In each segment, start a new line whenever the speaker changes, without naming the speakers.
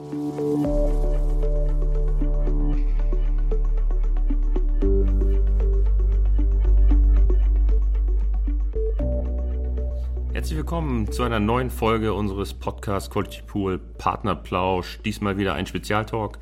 Herzlich willkommen zu einer neuen Folge unseres Podcasts Quality Pool Partnerplausch. Diesmal wieder ein Spezialtalk.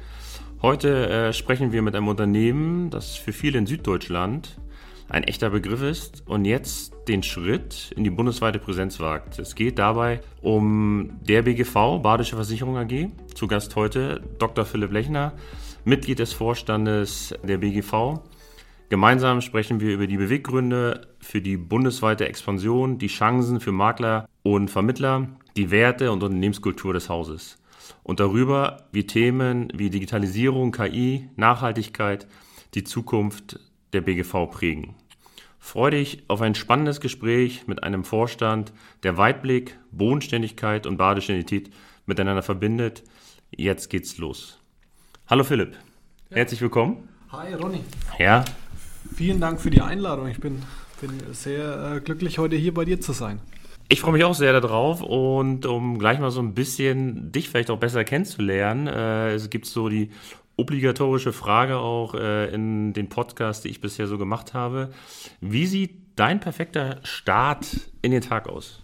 Heute sprechen wir mit einem Unternehmen, das für viele in Süddeutschland ein echter Begriff ist und jetzt den Schritt in die bundesweite Präsenz wagt. Es geht dabei um der BGV, Badische Versicherung AG. Zu Gast heute Dr. Philipp Lechner, Mitglied des Vorstandes der BGV. Gemeinsam sprechen wir über die Beweggründe für die bundesweite Expansion, die Chancen für Makler und Vermittler, die Werte und Unternehmenskultur des Hauses. Und darüber, wie Themen wie Digitalisierung, KI, Nachhaltigkeit die Zukunft der BGV prägen. Freue dich auf ein spannendes Gespräch mit einem Vorstand, der Weitblick, Bodenständigkeit und badische Identität miteinander verbindet. Jetzt geht's los. Hallo Philipp, herzlich willkommen.
Hi Ronny.
Ja.
Vielen Dank für die Einladung. Ich bin sehr glücklich, heute hier bei dir zu sein.
Ich freue mich auch sehr darauf und um gleich mal so ein bisschen dich vielleicht auch besser kennenzulernen, es gibt so die obligatorische Frage auch in den Podcasts, die ich bisher so gemacht habe. Wie sieht dein perfekter Start in den Tag aus?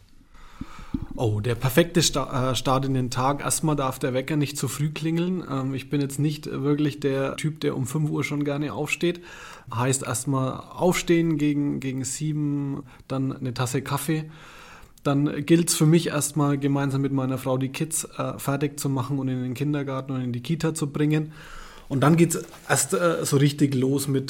Oh, der perfekte Start in den Tag. Erstmal darf der Wecker nicht zu früh klingeln. Ich bin jetzt nicht wirklich der Typ, der um 5 Uhr schon gerne aufsteht. Heißt erstmal aufstehen gegen 7, dann eine Tasse Kaffee. Dann gilt es für mich erstmal gemeinsam mit meiner Frau die Kids fertig zu machen und in den Kindergarten und in die Kita zu bringen. Und dann geht es erst so richtig los mit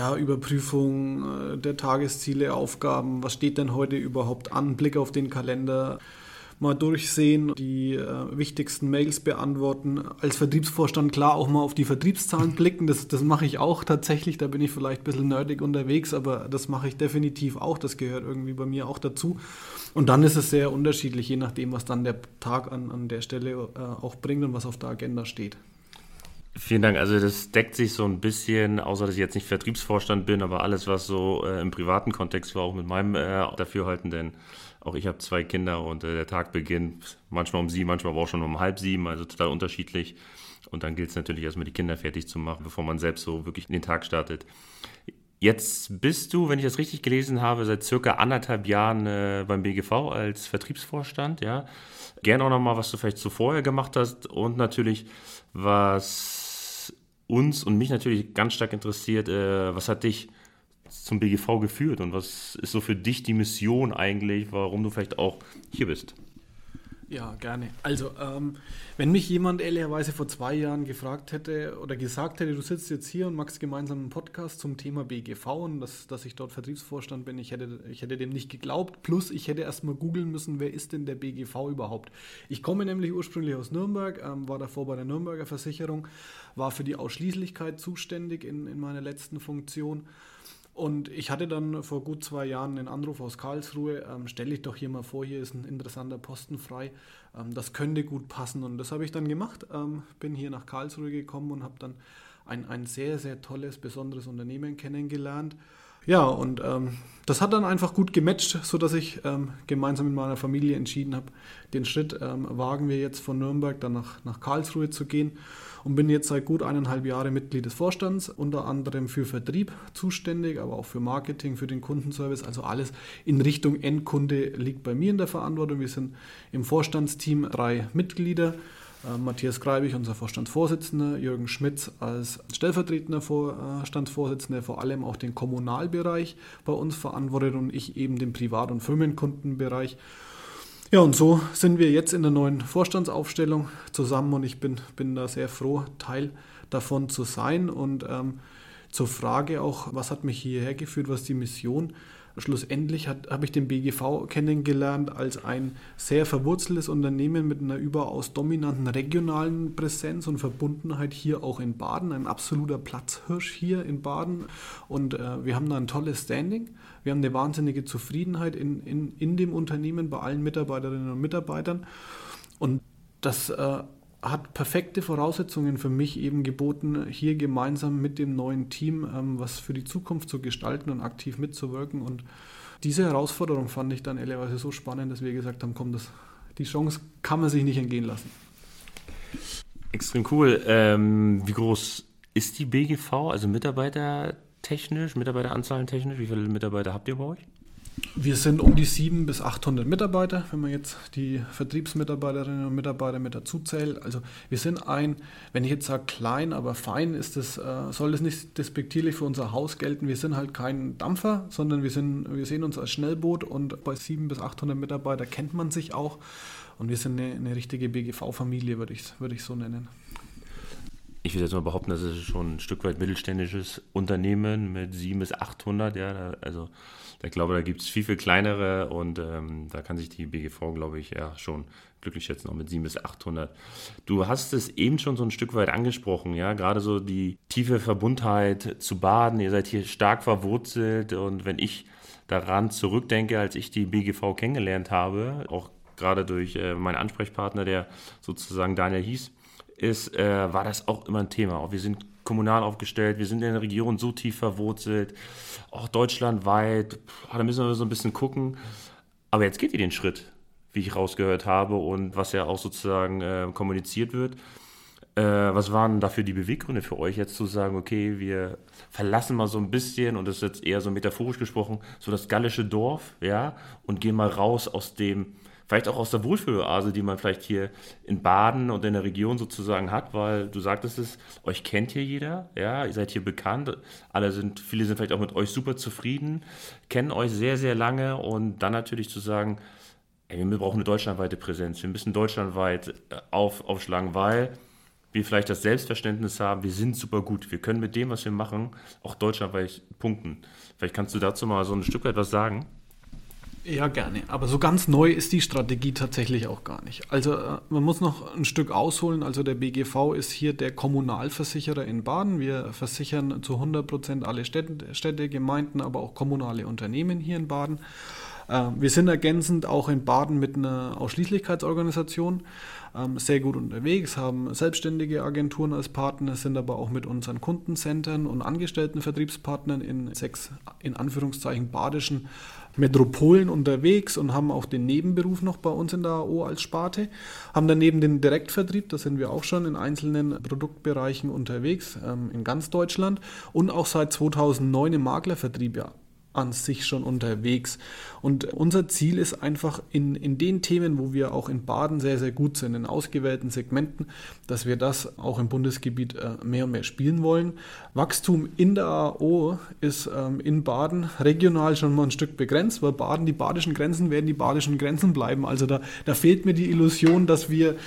Überprüfung der Tagesziele, Aufgaben. Was steht denn heute überhaupt an? Blick auf den Kalender. Mal durchsehen, die wichtigsten Mails beantworten. Als Vertriebsvorstand klar auch mal auf die Vertriebszahlen blicken. Das mache ich auch tatsächlich. Da bin ich vielleicht ein bisschen nerdig unterwegs, aber das mache ich definitiv auch. Das gehört irgendwie bei mir auch dazu. Und dann ist es sehr unterschiedlich, je nachdem, was dann der Tag an der Stelle auch bringt und was auf der Agenda steht.
Vielen Dank. Also das deckt sich so ein bisschen, außer dass ich jetzt nicht Vertriebsvorstand bin, aber alles, was so im privaten Kontext war, auch mit meinem Dafürhalten, denn auch ich habe 2 Kinder und der Tag beginnt manchmal um 7, manchmal aber auch schon um 6:30, also total unterschiedlich. Und dann gilt es natürlich erstmal die Kinder fertig zu machen, bevor man selbst so wirklich in den Tag startet. Jetzt bist du, wenn ich das richtig gelesen habe, seit circa 1,5 Jahren beim BGV als Vertriebsvorstand. Ja? Gerne auch nochmal, was du vielleicht so vorher gemacht hast und natürlich, was uns und mich natürlich ganz stark interessiert, was hat dich zum BGV geführt und was ist so für dich die Mission eigentlich, warum du vielleicht auch hier bist?
Ja, gerne. Also, wenn mich jemand ehrlicherweise vor 2 Jahren gefragt hätte oder gesagt hätte, du sitzt jetzt hier und machst gemeinsam einen Podcast zum Thema BGV und dass ich dort Vertriebsvorstand bin, ich hätte dem nicht geglaubt. Plus, ich hätte erstmal googeln müssen, wer ist denn der BGV überhaupt? Ich komme nämlich ursprünglich aus Nürnberg, war davor bei der Nürnberger Versicherung, war für die Ausschließlichkeit zuständig in meiner letzten Funktion. Und ich hatte dann vor gut 2 Jahren einen Anruf aus Karlsruhe, stell dich doch hier mal vor, hier ist ein interessanter Posten frei, das könnte gut passen. Und das habe ich dann gemacht, bin hier nach Karlsruhe gekommen und habe dann ein sehr, sehr tolles, besonderes Unternehmen kennengelernt. Ja, und das hat dann einfach gut gematcht, sodass ich gemeinsam mit meiner Familie entschieden habe, den Schritt wagen wir jetzt von Nürnberg dann nach Karlsruhe zu gehen. Und bin jetzt seit gut 1,5 Jahren Mitglied des Vorstands, unter anderem für Vertrieb zuständig, aber auch für Marketing, für den Kundenservice. Also alles in Richtung Endkunde liegt bei mir in der Verantwortung. Wir sind im Vorstandsteam 3 Mitglieder. Matthias Greibig, unser Vorstandsvorsitzender, Jürgen Schmitz als stellvertretender Vorstandsvorsitzender, vor allem auch den Kommunalbereich bei uns verantwortet und ich eben den Privat- und Firmenkundenbereich. Ja, und so sind wir jetzt in der neuen Vorstandsaufstellung zusammen und ich bin da sehr froh, Teil davon zu sein. Und zur Frage auch, was hat mich hierher geführt, was ist die Mission? Schlussendlich habe ich den BGV kennengelernt als ein sehr verwurzeltes Unternehmen mit einer überaus dominanten regionalen Präsenz und Verbundenheit hier auch in Baden, ein absoluter Platzhirsch hier in Baden und wir haben da ein tolles Standing, wir haben eine wahnsinnige Zufriedenheit in dem Unternehmen bei allen Mitarbeiterinnen und Mitarbeitern und das hat perfekte Voraussetzungen für mich eben geboten, hier gemeinsam mit dem neuen Team was für die Zukunft zu gestalten und aktiv mitzuwirken. Und diese Herausforderung fand ich dann ehrlicherweise so spannend, dass wir gesagt haben, komm, die Chance kann man sich nicht entgehen lassen.
Extrem cool. Wie groß ist die BGV, also mitarbeitertechnisch, Mitarbeiteranzahlen technisch? Wie viele Mitarbeiter habt ihr bei euch?
Wir sind um die 700 bis 800 Mitarbeiter, wenn man jetzt die Vertriebsmitarbeiterinnen und Mitarbeiter mit dazu zählt. Also wir sind wenn ich jetzt sage klein, aber fein, soll das nicht despektierlich für unser Haus gelten. Wir sind halt kein Dampfer, sondern wir sehen uns als Schnellboot, und bei 700 bis 800 Mitarbeiter kennt man sich auch. Und wir sind eine richtige BGV-Familie, würde ich so nennen.
Ich würde jetzt mal behaupten, das ist schon ein Stück weit mittelständisches Unternehmen mit 700 bis 800. Ja, also ich glaube, da gibt es viel, viel kleinere, und da kann sich die BGV, glaube ich, ja schon glücklich schätzen, auch mit 700 bis 800. Du hast es eben schon so ein Stück weit angesprochen, ja, gerade so die tiefe Verbundheit zu Baden. Ihr seid hier stark verwurzelt, und wenn ich daran zurückdenke, als ich die BGV kennengelernt habe, auch gerade durch meinen Ansprechpartner, der sozusagen Daniel hieß, war das auch immer ein Thema. Auch wir sind kommunal aufgestellt, wir sind in der Region so tief verwurzelt, auch deutschlandweit, da müssen wir so ein bisschen gucken. Aber jetzt geht ihr den Schritt, wie ich rausgehört habe, und was ja auch sozusagen kommuniziert wird. Was waren dafür die Beweggründe für euch, jetzt zu sagen, okay, wir verlassen mal so ein bisschen, und das ist jetzt eher so metaphorisch gesprochen, so das gallische Dorf, ja, und gehen mal raus vielleicht auch aus der Wohlfühloase, die man vielleicht hier in Baden und in der Region sozusagen hat, weil du sagtest es, euch kennt hier jeder, ja, ihr seid hier bekannt, viele sind vielleicht auch mit euch super zufrieden, kennen euch sehr, sehr lange, und dann natürlich zu sagen, ey, wir brauchen eine deutschlandweite Präsenz, wir müssen deutschlandweit aufschlagen, weil wir vielleicht das Selbstverständnis haben, wir sind super gut, wir können mit dem, was wir machen, auch deutschlandweit punkten. Vielleicht kannst du dazu mal so ein Stück weit was sagen?
Ja, gerne. Aber so ganz neu ist die Strategie tatsächlich auch gar nicht. Also man muss noch ein Stück ausholen. Also der BGV ist hier der Kommunalversicherer in Baden. Wir versichern zu 100% alle Städte, Gemeinden, aber auch kommunale Unternehmen hier in Baden. Wir sind ergänzend auch in Baden mit einer Ausschließlichkeitsorganisation sehr gut unterwegs, haben selbstständige Agenturen als Partner, sind aber auch mit unseren Kundencentern und angestellten Vertriebspartnern in 6, in Anführungszeichen, badischen Metropolen unterwegs und haben auch den Nebenberuf noch bei uns in der AO als Sparte, haben daneben den Direktvertrieb, da sind wir auch schon in einzelnen Produktbereichen unterwegs, in ganz Deutschland, und auch seit 2009 im Maklervertrieb an sich schon unterwegs. Und unser Ziel ist einfach in den Themen, wo wir auch in Baden sehr, sehr gut sind, in ausgewählten Segmenten, dass wir das auch im Bundesgebiet mehr und mehr spielen wollen. Wachstum in der AO ist in Baden regional schon mal ein Stück begrenzt, weil die badischen Grenzen werden die badischen Grenzen bleiben. Also da fehlt mir die Illusion, dass wir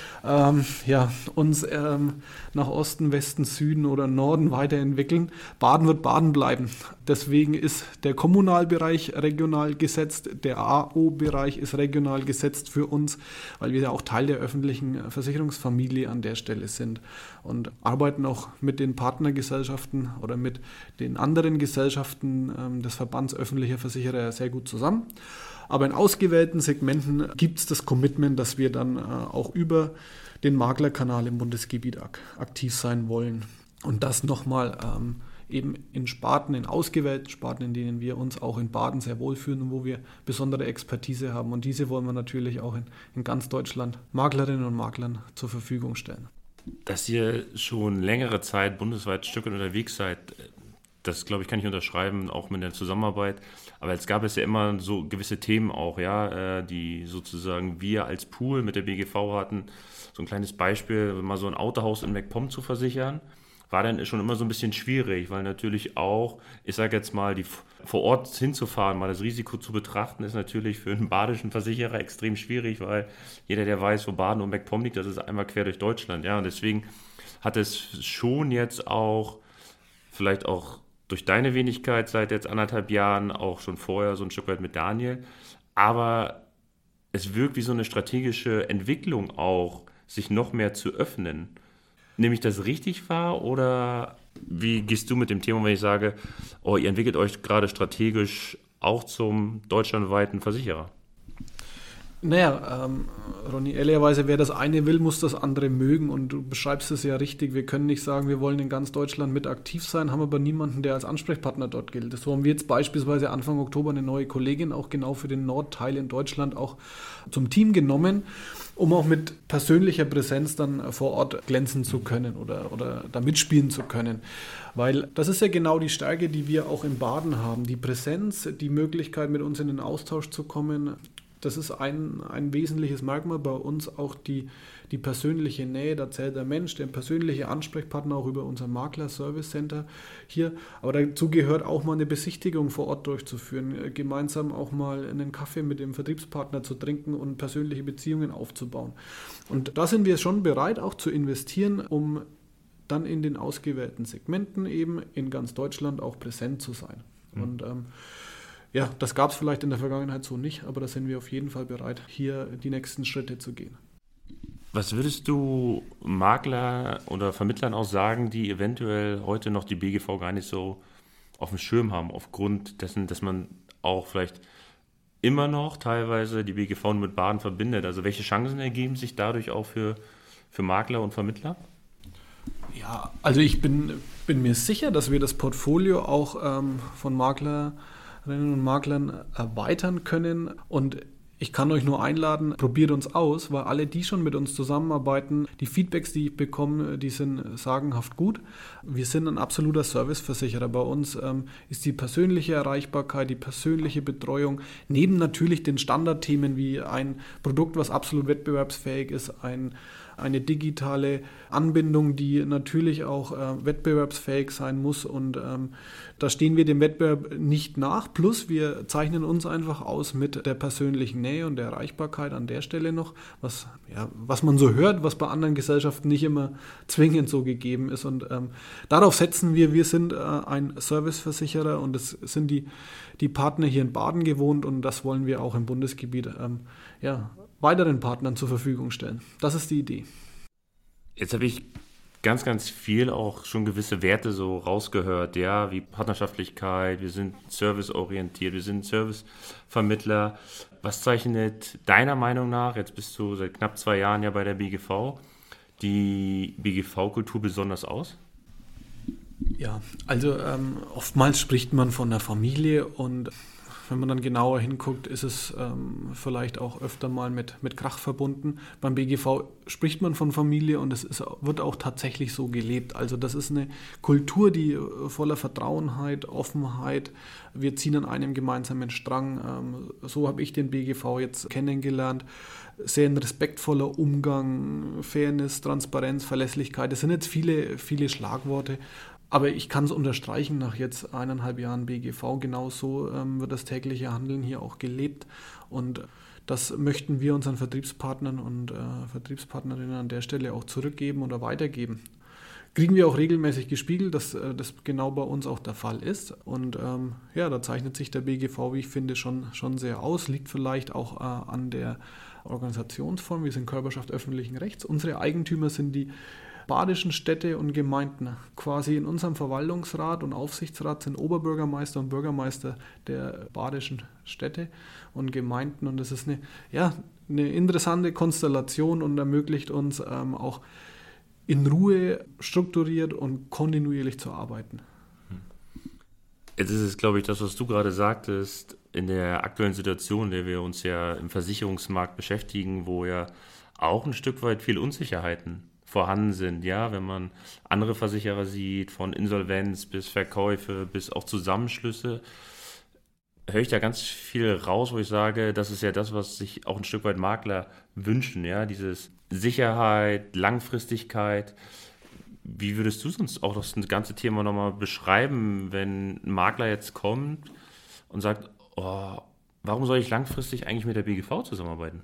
uns nach Osten, Westen, Süden oder Norden weiterentwickeln. Baden wird Baden bleiben. Deswegen ist der Kommunalbereich regional gesetzt, der AO-Bereich ist regional gesetzt für uns, weil wir ja auch Teil der öffentlichen Versicherungsfamilie an der Stelle sind und arbeiten auch mit den Partnergesellschaften oder mit den anderen Gesellschaften des Verbands öffentlicher Versicherer sehr gut zusammen. Aber in ausgewählten Segmenten gibt es das Commitment, dass wir dann auch über den Maklerkanal im Bundesgebiet aktiv sein wollen. Und das nochmal eben in ausgewählten Sparten, in denen wir uns auch in Baden sehr wohlfühlen und wo wir besondere Expertise haben. Und diese wollen wir natürlich auch in ganz Deutschland Maklerinnen und Maklern zur Verfügung stellen.
Dass ihr schon längere Zeit bundesweit Stücke unterwegs seid, das, glaube ich, kann ich unterschreiben, auch mit der Zusammenarbeit. Aber jetzt gab es ja immer so gewisse Themen auch, ja, die sozusagen wir als Pool mit der BGV hatten. So ein kleines Beispiel, mal so ein Autohaus in MacPom zu versichern, war dann schon immer so ein bisschen schwierig, weil natürlich auch, ich sage jetzt mal, vor Ort hinzufahren, mal das Risiko zu betrachten, ist natürlich für einen badischen Versicherer extrem schwierig, weil jeder, der weiß, wo Baden und MacPom liegt, das ist einmal quer durch Deutschland. Ja, und deswegen hat es schon jetzt auch, vielleicht auch durch deine Wenigkeit seit jetzt 1,5 Jahren, auch schon vorher so ein Stück weit mit Daniel, aber es wirkt wie so eine strategische Entwicklung auch, sich noch mehr zu öffnen. Nehme ich das richtig wahr, oder wie gehst du mit dem Thema, wenn ich sage, ihr entwickelt euch gerade strategisch auch zum deutschlandweiten Versicherer?
Naja, Ronny, ehrlicherweise, wer das eine will, muss das andere mögen, und du beschreibst es ja richtig. Wir können nicht sagen, wir wollen in ganz Deutschland mit aktiv sein, haben aber niemanden, der als Ansprechpartner dort gilt. So haben wir jetzt beispielsweise Anfang Oktober eine neue Kollegin auch genau für den Nordteil in Deutschland auch zum Team genommen. um auch mit persönlicher Präsenz dann vor Ort glänzen zu können oder da mitspielen zu können. Weil das ist ja genau die Stärke, die wir auch in Baden haben. Die Präsenz, die Möglichkeit, mit uns in den Austausch zu kommen, das ist ein wesentliches Merkmal bei uns, auch die persönliche Nähe, da zählt der Mensch, der persönliche Ansprechpartner auch über unser Makler-Service-Center hier. Aber dazu gehört auch mal eine Besichtigung vor Ort durchzuführen, gemeinsam auch mal einen Kaffee mit dem Vertriebspartner zu trinken und persönliche Beziehungen aufzubauen. Und da sind wir schon bereit, auch zu investieren, um dann in den ausgewählten Segmenten eben in ganz Deutschland auch präsent zu sein. Und ja, das gab es vielleicht in der Vergangenheit so nicht, aber da sind wir auf jeden Fall bereit, hier die nächsten Schritte zu gehen.
Was würdest du Makler oder Vermittlern auch sagen, die eventuell heute noch die BGV gar nicht so auf dem Schirm haben, aufgrund dessen, dass man auch vielleicht immer noch teilweise die BGV nur mit Baden verbindet? Also welche Chancen ergeben sich dadurch auch für Makler und Vermittler?
Ja, also ich bin mir sicher, dass wir das Portfolio auch von Maklerinnen und Maklern erweitern können, und ich kann euch nur einladen, probiert uns aus, weil alle, die schon mit uns zusammenarbeiten, die Feedbacks, die ich bekomme, die sind sagenhaft gut. Wir sind ein absoluter Serviceversicherer. Bei uns ist die persönliche Erreichbarkeit, die persönliche Betreuung, neben natürlich den Standardthemen wie ein Produkt, was absolut wettbewerbsfähig ist, eine digitale Anbindung, die natürlich auch wettbewerbsfähig sein muss, und da stehen wir dem Wettbewerb nicht nach. Plus wir zeichnen uns einfach aus mit der persönlichen Nähe und der Erreichbarkeit an der Stelle noch, was man so hört, was bei anderen Gesellschaften nicht immer zwingend so gegeben ist, und darauf setzen wir. Wir sind ein Serviceversicherer, und das sind die Partner hier in Baden gewohnt, und das wollen wir auch im Bundesgebiet weiteren Partnern zur Verfügung stellen. Das ist die Idee.
Jetzt habe ich ganz, ganz viel auch schon gewisse Werte so rausgehört, ja, wie Partnerschaftlichkeit, wir sind serviceorientiert, wir sind Servicevermittler. Was zeichnet deiner Meinung nach, jetzt bist du seit knapp 2 Jahren ja bei der BGV, die BGV-Kultur besonders aus?
Ja, also oftmals spricht man von der Familie, und wenn man dann genauer hinguckt, ist es vielleicht auch öfter mal mit Krach verbunden. Beim BGV spricht man von Familie, und es wird auch tatsächlich so gelebt. Also das ist eine Kultur, die voller Vertrauenheit, Offenheit, wir ziehen an einem gemeinsamen Strang. So habe ich den BGV jetzt kennengelernt. Sehr ein respektvoller Umgang, Fairness, Transparenz, Verlässlichkeit. Das sind jetzt viele, viele Schlagworte. Aber ich kann es unterstreichen, nach jetzt 1,5 Jahren BGV, genau so wird das tägliche Handeln hier auch gelebt. Und das möchten wir unseren Vertriebspartnern und Vertriebspartnerinnen an der Stelle auch zurückgeben oder weitergeben. Kriegen wir auch regelmäßig gespiegelt, dass das genau bei uns auch der Fall ist. Und da zeichnet sich der BGV, wie ich finde, schon sehr aus. Liegt vielleicht auch an der Organisationsform. Wir sind Körperschaft öffentlichen Rechts. Unsere Eigentümer sind die badischen Städte und Gemeinden. Quasi in unserem Verwaltungsrat und Aufsichtsrat sind Oberbürgermeister und Bürgermeister der badischen Städte und Gemeinden. Und das ist eine interessante Konstellation und ermöglicht uns auch in Ruhe strukturiert und kontinuierlich zu arbeiten.
Jetzt ist es, glaube ich, das, was du gerade sagtest, in der aktuellen Situation, in der wir uns ja im Versicherungsmarkt beschäftigen, wo ja auch ein Stück weit viel Unsicherheiten vorhanden sind, ja, wenn man andere Versicherer sieht, von Insolvenz bis Verkäufe bis auch Zusammenschlüsse, höre ich da ganz viel raus, wo ich sage, das ist ja das, was sich auch ein Stück weit Makler wünschen, ja, dieses Sicherheit, Langfristigkeit. Wie würdest du sonst auch das ganze Thema nochmal beschreiben, wenn ein Makler jetzt kommt und sagt, warum soll ich langfristig eigentlich mit der BGV zusammenarbeiten?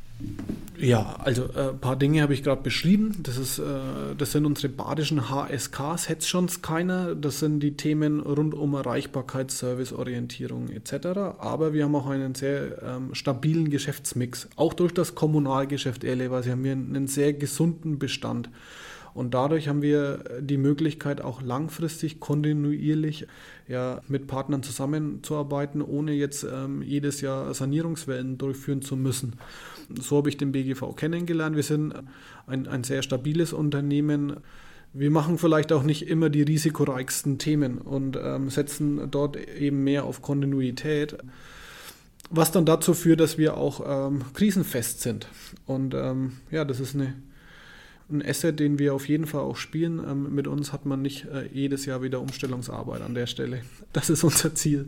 Ja, also ein paar Dinge habe ich gerade beschrieben. Das sind unsere badischen HSKs, hätte es schon keiner. Das sind die Themen rund um Erreichbarkeit, Serviceorientierung etc. Aber wir haben auch einen sehr stabilen Geschäftsmix. Auch durch das Kommunalgeschäft, ehrlicherweise haben wir einen sehr gesunden Bestand. Und dadurch haben wir die Möglichkeit, auch langfristig, kontinuierlich mit Partnern zusammenzuarbeiten, ohne jetzt jedes Jahr Sanierungswellen durchführen zu müssen. So habe ich den BGV kennengelernt. Wir sind ein sehr stabiles Unternehmen. Wir machen vielleicht auch nicht immer die risikoreichsten Themen und setzen dort eben mehr auf Kontinuität. Was dann dazu führt, dass wir auch krisenfest sind. Und das ist ein Asset, den wir auf jeden Fall auch spielen. Mit uns hat man nicht jedes Jahr wieder Umstellungsarbeit an der Stelle. Das ist unser Ziel.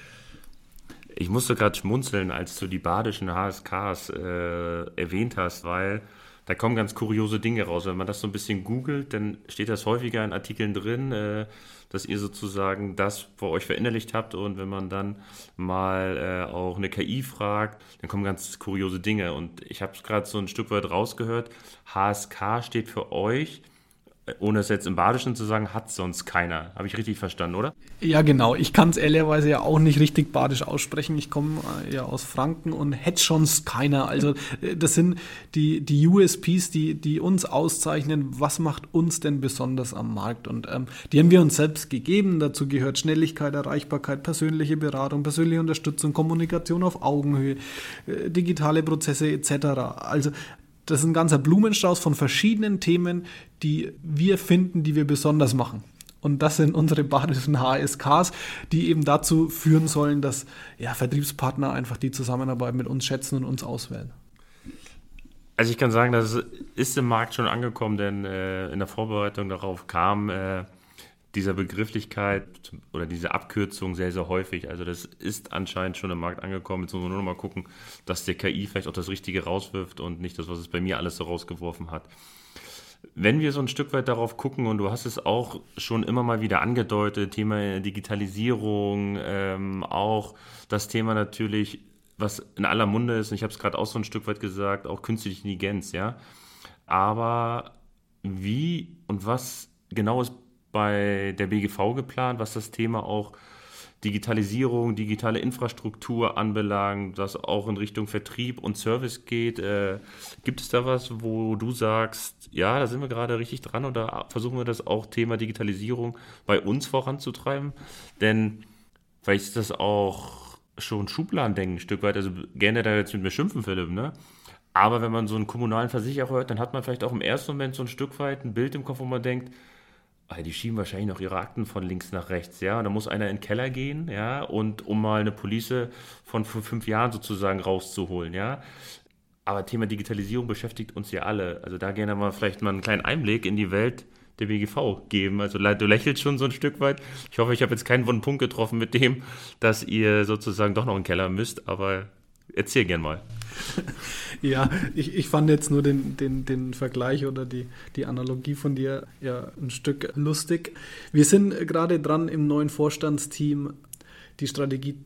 Ich musste gerade schmunzeln, als du die badischen HSKs erwähnt hast, weil da kommen ganz kuriose Dinge raus. Wenn man das so ein bisschen googelt, dann steht das häufiger in Artikeln drin, dass ihr sozusagen das bei euch verinnerlicht habt. Und wenn man dann mal auch eine KI fragt, dann kommen ganz kuriose Dinge. Und ich habe es gerade so ein Stück weit rausgehört. HSK steht für euch, ohne es jetzt im Badischen zu sagen, hat sonst keiner. Habe ich richtig verstanden, oder?
Ja, genau. Ich kann es ehrlicherweise ja auch nicht richtig badisch aussprechen. Ich komme ja aus Franken und hätte sonst keiner. Also das sind die USPs, die uns auszeichnen. Was macht uns denn besonders am Markt? Und die haben wir uns selbst gegeben. Dazu gehört Schnelligkeit, Erreichbarkeit, persönliche Beratung, persönliche Unterstützung, Kommunikation auf Augenhöhe, digitale Prozesse etc. Also das ist ein ganzer Blumenstrauß von verschiedenen Themen, die wir finden, die wir besonders machen. Und das sind unsere badischen HSKs, die eben dazu führen sollen, dass Vertriebspartner einfach die Zusammenarbeit mit uns schätzen und uns auswählen.
Also ich kann sagen, das ist im Markt schon angekommen, denn in der Vorbereitung darauf kam dieser Begrifflichkeit oder diese Abkürzung sehr, sehr häufig. Also das ist anscheinend schon im Markt angekommen. Jetzt muss man nur noch mal gucken, dass der KI vielleicht auch das Richtige rauswirft und nicht das, was es bei mir alles so rausgeworfen hat. Wenn wir so ein Stück weit darauf gucken, und du hast es auch schon immer mal wieder angedeutet, Thema Digitalisierung, auch das Thema natürlich, was in aller Munde ist, und ich habe es gerade auch so ein Stück weit gesagt, auch künstliche Intelligenz, ja. Aber wie und was genau ist bei der BGV geplant, was das Thema auch Digitalisierung, digitale Infrastruktur anbelangt, was auch in Richtung Vertrieb und Service geht? Gibt es da was, wo du sagst, ja, da sind wir gerade richtig dran, oder versuchen wir das auch Thema Digitalisierung bei uns voranzutreiben? Denn vielleicht ist das auch schon Schubladendenken ein Stück weit, also gerne da jetzt mit mir schimpfen, Philipp, ne? Aber wenn man so einen kommunalen Versicherer hört, dann hat man vielleicht auch im ersten Moment so ein Stück weit ein Bild im Kopf, wo man denkt, die schieben wahrscheinlich noch ihre Akten von links nach rechts, ja. Und da muss einer in den Keller gehen, ja, und um mal eine Police von vor 5 Jahren sozusagen rauszuholen, ja. Aber Thema Digitalisierung beschäftigt uns ja alle. Also da gerne mal vielleicht mal einen kleinen Einblick in die Welt der BGV geben. Also du lächelst schon so ein Stück weit. Ich hoffe, ich habe jetzt keinen wunden Punkt getroffen mit dem, dass ihr sozusagen doch noch in den Keller müsst, aber erzähl gern mal.
Ja, ich fand jetzt nur den Vergleich oder die Analogie von dir ja ein Stück lustig. Wir sind gerade dran, im neuen Vorstandsteam die Strategie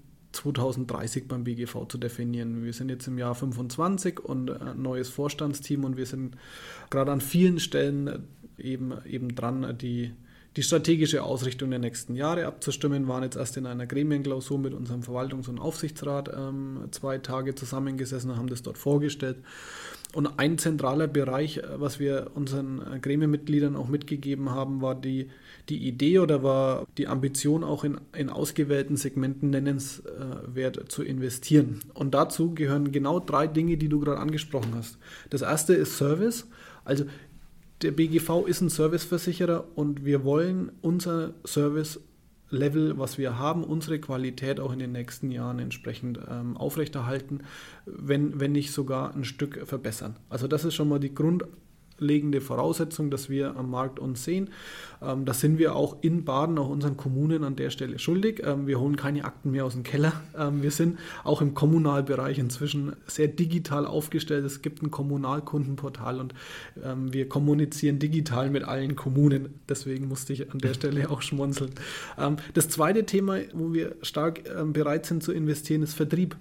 2030 beim BGV zu definieren. Wir sind jetzt im Jahr 25 und ein neues Vorstandsteam, und wir sind gerade an vielen Stellen eben dran, die strategische Ausrichtung der nächsten Jahre abzustimmen. Wir waren jetzt erst in einer Gremienklausur mit unserem Verwaltungs- und Aufsichtsrat 2 Tage zusammengesessen und haben das dort vorgestellt. Und ein zentraler Bereich, was wir unseren Gremienmitgliedern auch mitgegeben haben, war die Idee oder war die Ambition, auch in ausgewählten Segmenten nennenswert zu investieren. Und dazu gehören genau 3 Dinge, die du gerade angesprochen hast. Das erste ist Service. Also der BGV ist ein Serviceversicherer und wir wollen unser Service-Level, was wir haben, unsere Qualität auch in den nächsten Jahren entsprechend aufrechterhalten, wenn nicht sogar ein Stück verbessern. Also das ist schon mal die grundlegende Voraussetzung, dass wir am Markt uns sehen. Das sind wir auch in Baden, auch unseren Kommunen an der Stelle schuldig. Wir holen keine Akten mehr aus dem Keller. Wir sind auch im Kommunalbereich inzwischen sehr digital aufgestellt. Es gibt ein Kommunalkundenportal und wir kommunizieren digital mit allen Kommunen. Deswegen musste ich an der Stelle auch schmunzeln. Das zweite Thema, wo wir stark bereit sind zu investieren, ist Vertrieb.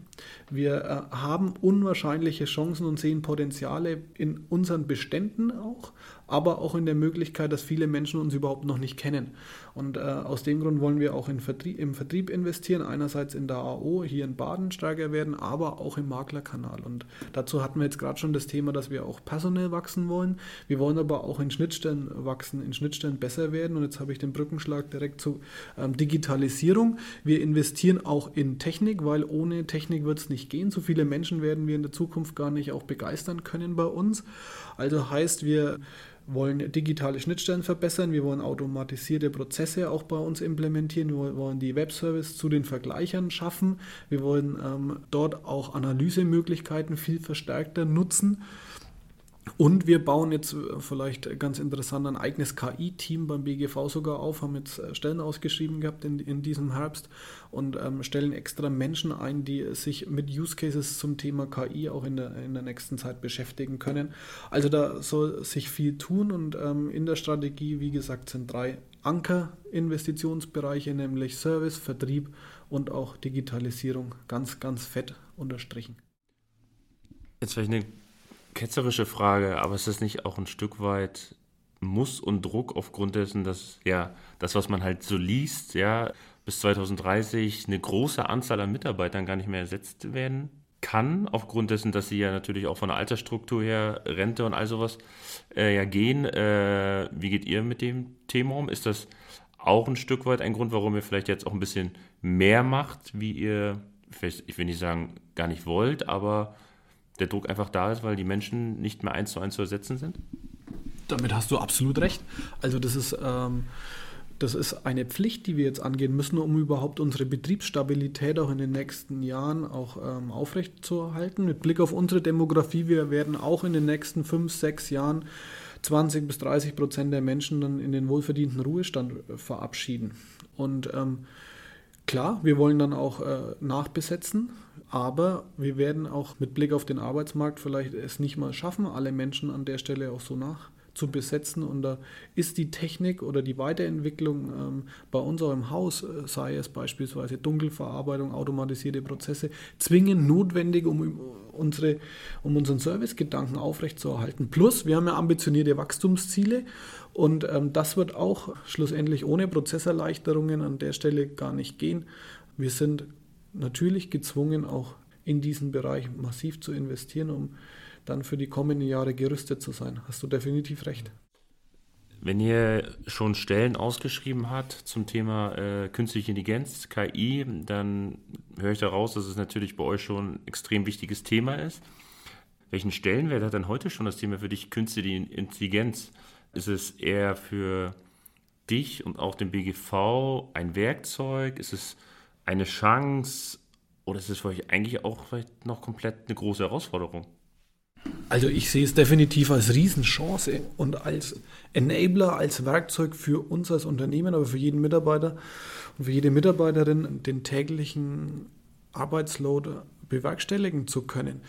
Wir haben unwahrscheinliche Chancen und sehen Potenziale in unseren Beständen auch, aber auch in der Möglichkeit, dass viele Menschen uns überhaupt noch nicht kennen. Und aus dem Grund wollen wir auch im Vertrieb investieren, einerseits in der AO, hier in Baden stärker werden, aber auch im Maklerkanal. Und dazu hatten wir jetzt gerade schon das Thema, dass wir auch personell wachsen wollen. Wir wollen aber auch in Schnittstellen wachsen, in Schnittstellen besser werden. Und jetzt habe ich den Brückenschlag direkt zur Digitalisierung. Wir investieren auch in Technik, weil ohne Technik wird es nicht gehen. So viele Menschen werden wir in der Zukunft gar nicht auch begeistern können bei uns. Also heißt, wir wollen digitale Schnittstellen verbessern, wir wollen automatisierte Prozesse auch bei uns implementieren, wir wollen die Webservice zu den Vergleichern schaffen, wir wollen dort auch Analysemöglichkeiten viel verstärkter nutzen. Und wir bauen jetzt vielleicht ganz interessant ein eigenes KI-Team beim BGV sogar auf, haben jetzt Stellen ausgeschrieben gehabt in diesem Herbst und stellen extra Menschen ein, die sich mit Use Cases zum Thema KI auch in der nächsten Zeit beschäftigen können. Also da soll sich viel tun und in der Strategie, wie gesagt, sind 3 Anker-Investitionsbereiche, nämlich Service, Vertrieb und auch Digitalisierung ganz, ganz fett unterstrichen.
Jetzt vielleicht eine ketzerische Frage, aber ist das nicht auch ein Stück weit Muss und Druck aufgrund dessen, dass ja das, was man halt so liest, ja, bis 2030 eine große Anzahl an Mitarbeitern gar nicht mehr ersetzt werden kann, aufgrund dessen, dass sie ja natürlich auch von der Altersstruktur her, Rente und all sowas gehen. Wie geht ihr mit dem Thema um? Ist das auch ein Stück weit ein Grund, warum ihr vielleicht jetzt auch ein bisschen mehr macht, wie ihr, ich will nicht sagen, gar nicht wollt, aber der Druck einfach da ist, weil die Menschen nicht mehr 1:1 zu ersetzen sind?
Damit hast du absolut recht. Also das ist eine Pflicht, die wir jetzt angehen müssen, um überhaupt unsere Betriebsstabilität auch in den nächsten Jahren auch aufrechtzuerhalten. Mit Blick auf unsere Demografie, wir werden auch in den nächsten 5, 6 Jahren 20-30% der Menschen dann in den wohlverdienten Ruhestand verabschieden. Und klar, wir wollen dann auch nachbesetzen, aber wir werden auch mit Blick auf den Arbeitsmarkt vielleicht es nicht mal schaffen, alle Menschen an der Stelle auch so nachzubesetzen. Und da ist die Technik oder die Weiterentwicklung bei uns auch im Haus, sei es beispielsweise Dunkelverarbeitung, automatisierte Prozesse, zwingend notwendig, um unseren Servicegedanken aufrechtzuerhalten. Plus, wir haben ja ambitionierte Wachstumsziele und das wird auch schlussendlich ohne Prozesserleichterungen an der Stelle gar nicht gehen. Wir sind natürlich gezwungen, auch in diesen Bereich massiv zu investieren, um dann für die kommenden Jahre gerüstet zu sein. Hast du definitiv recht.
Wenn ihr schon Stellen ausgeschrieben habt zum Thema künstliche Intelligenz, KI, dann höre ich daraus, dass es natürlich bei euch schon ein extrem wichtiges Thema ist. Welchen Stellenwert hat denn heute schon das Thema für dich künstliche Intelligenz? Ist es eher für dich und auch den BGV ein Werkzeug? Ist es eine Chance oder ist es für euch eigentlich auch vielleicht noch komplett eine große Herausforderung?
Also ich sehe es definitiv als Riesenchance und als Enabler, als Werkzeug für uns als Unternehmen, aber für jeden Mitarbeiter und für jede Mitarbeiterin, den täglichen Arbeitsload bewerkstelligen zu können.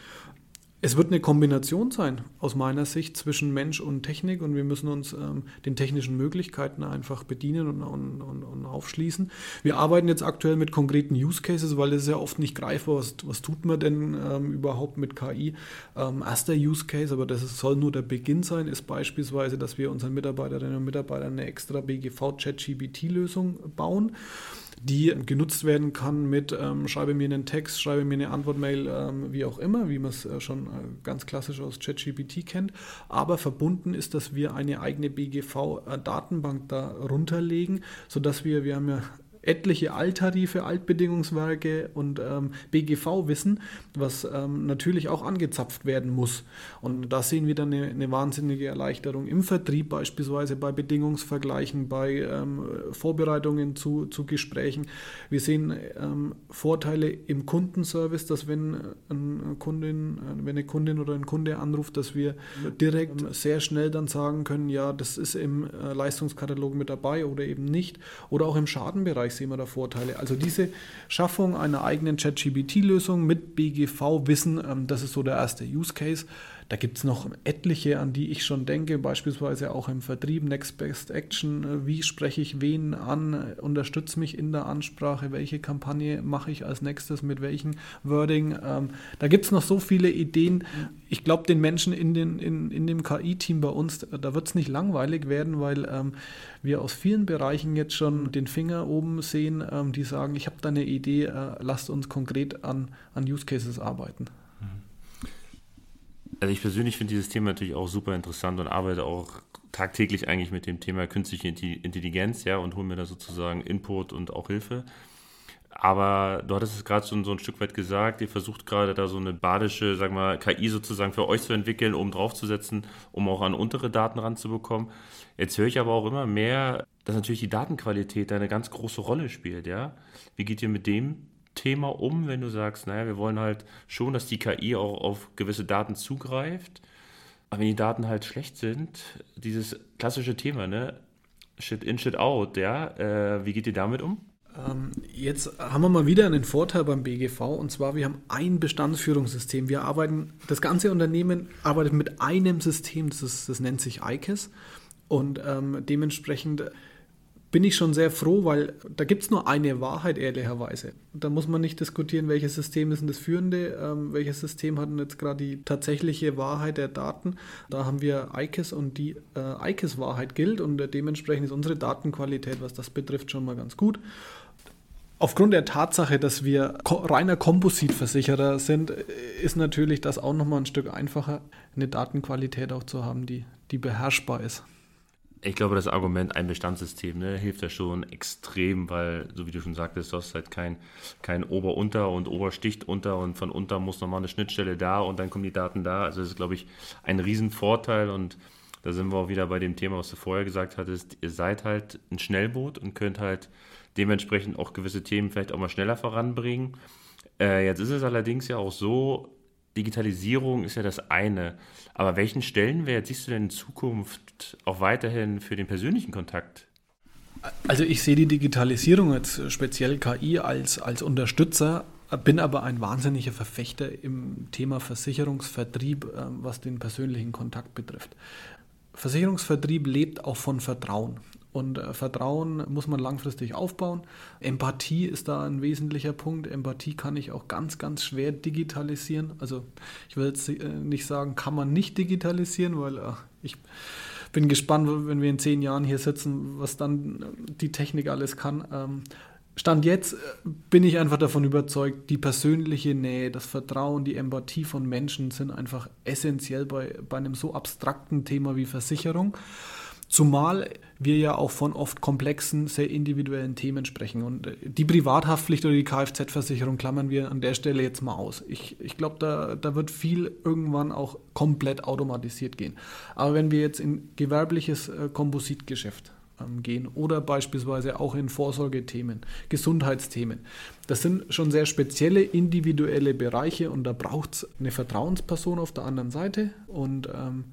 Es wird eine Kombination sein, aus meiner Sicht, zwischen Mensch und Technik und wir müssen uns den technischen Möglichkeiten einfach bedienen und aufschließen. Wir arbeiten jetzt aktuell mit konkreten Use Cases, weil es ja oft nicht greifbar ist, was tut man denn überhaupt mit KI. Erster Use Case, aber das soll nur der Beginn sein, ist beispielsweise, dass wir unseren Mitarbeiterinnen und Mitarbeitern eine extra BGV-ChatGPT-Lösung bauen, die genutzt werden kann mit schreibe mir einen Text, schreibe mir eine Antwortmail, wie auch immer, wie man es schon ganz klassisch aus ChatGPT kennt. Aber verbunden ist, dass wir eine eigene BGV-Datenbank da runterlegen, sodass wir haben ja etliche Alttarife, Altbedingungswerke und BGV-Wissen, was natürlich auch angezapft werden muss. Und da sehen wir dann eine wahnsinnige Erleichterung im Vertrieb, beispielsweise bei Bedingungsvergleichen, bei Vorbereitungen zu Gesprächen. Wir sehen Vorteile im Kundenservice, dass wenn eine Kundin oder ein Kunde anruft, dass wir direkt sehr schnell dann sagen können, ja, das ist im Leistungskatalog mit dabei oder eben nicht. Oder auch im Schadenbereich sehen wir da Vorteile. Also diese Schaffung einer eigenen ChatGPT-Lösung mit BGV-Wissen, das ist so der erste Use Case. Da gibt es noch etliche, an die ich schon denke, beispielsweise auch im Vertrieb, Next Best Action, wie spreche ich wen an, unterstütze mich in der Ansprache, welche Kampagne mache ich als nächstes, mit welchem Wording. Da gibt es noch so viele Ideen. Ich glaube, den Menschen in dem KI-Team bei uns, da wird es nicht langweilig werden, weil wir aus vielen Bereichen jetzt schon den Finger oben sehen, die sagen, ich habe da eine Idee, lasst uns konkret an Use Cases arbeiten.
Also ich persönlich finde dieses Thema natürlich auch super interessant und arbeite auch tagtäglich eigentlich mit dem Thema künstliche Intelligenz, ja, und hole mir da sozusagen Input und auch Hilfe. Aber du hattest es gerade so ein Stück weit gesagt, ihr versucht gerade da so eine badische, sagen wir mal, KI sozusagen für euch zu entwickeln, um draufzusetzen, um auch an untere Daten ranzubekommen. Jetzt höre ich aber auch immer mehr, dass natürlich die Datenqualität da eine ganz große Rolle spielt, ja? Wie geht ihr mit dem Thema um, wenn du sagst, naja, wir wollen halt schon, dass die KI auch auf gewisse Daten zugreift, aber wenn die Daten halt schlecht sind, dieses klassische Thema, ne? Shit in, Shit out, ja? Wie geht ihr damit um?
Jetzt haben wir mal wieder einen Vorteil beim BGV, und zwar wir haben ein Bestandsführungssystem. Das ganze Unternehmen arbeitet mit einem System, das nennt sich ICAS, und dementsprechend bin ich schon sehr froh, weil da gibt es nur eine Wahrheit, ehrlicherweise. Da muss man nicht diskutieren, welches System ist denn das führende, welches System hat denn jetzt gerade die tatsächliche Wahrheit der Daten. Da haben wir ICAS, und die ICAS-Wahrheit gilt, und dementsprechend ist unsere Datenqualität, was das betrifft, schon mal ganz gut. Aufgrund der Tatsache, dass wir reiner Kompositversicherer sind, ist natürlich das auch nochmal ein Stück einfacher, eine Datenqualität auch zu haben, die beherrschbar ist.
Ich glaube, das Argument, ein Bestandssystem, ne, hilft ja schon extrem, weil, so wie du schon sagtest, du hast halt kein Ober-Unter und Obersticht unter, und von unter muss nochmal eine Schnittstelle da und dann kommen die Daten da. Also das ist, glaube ich, ein Riesenvorteil, und da sind wir auch wieder bei dem Thema, was du vorher gesagt hattest. Ihr seid halt ein Schnellboot und könnt halt dementsprechend auch gewisse Themen vielleicht auch mal schneller voranbringen. Jetzt ist es allerdings ja auch so, Digitalisierung ist ja das eine, aber welchen Stellenwert siehst du denn in Zukunft auch weiterhin für den persönlichen Kontakt?
Also ich sehe die Digitalisierung jetzt speziell KI als Unterstützer, bin aber ein wahnsinniger Verfechter im Thema Versicherungsvertrieb, was den persönlichen Kontakt betrifft. Versicherungsvertrieb lebt auch von Vertrauen. Und Vertrauen muss man langfristig aufbauen. Empathie ist da ein wesentlicher Punkt. Empathie kann ich auch ganz, ganz schwer digitalisieren. Also ich will jetzt nicht sagen, kann man nicht digitalisieren, weil ich bin gespannt, wenn wir in 10 Jahren hier sitzen, was dann die Technik alles kann. Stand jetzt bin ich einfach davon überzeugt, die persönliche Nähe, das Vertrauen, die Empathie von Menschen sind einfach essentiell bei einem so abstrakten Thema wie Versicherung. Zumal wir ja auch von oft komplexen, sehr individuellen Themen sprechen. Und die Privathaftpflicht oder die Kfz-Versicherung klammern wir an der Stelle jetzt mal aus. Ich glaube, da wird viel irgendwann auch komplett automatisiert gehen. Aber wenn wir jetzt in gewerbliches Kompositgeschäft gehen oder beispielsweise auch in Vorsorgethemen, Gesundheitsthemen, das sind schon sehr spezielle, individuelle Bereiche, und da braucht es eine Vertrauensperson auf der anderen Seite, und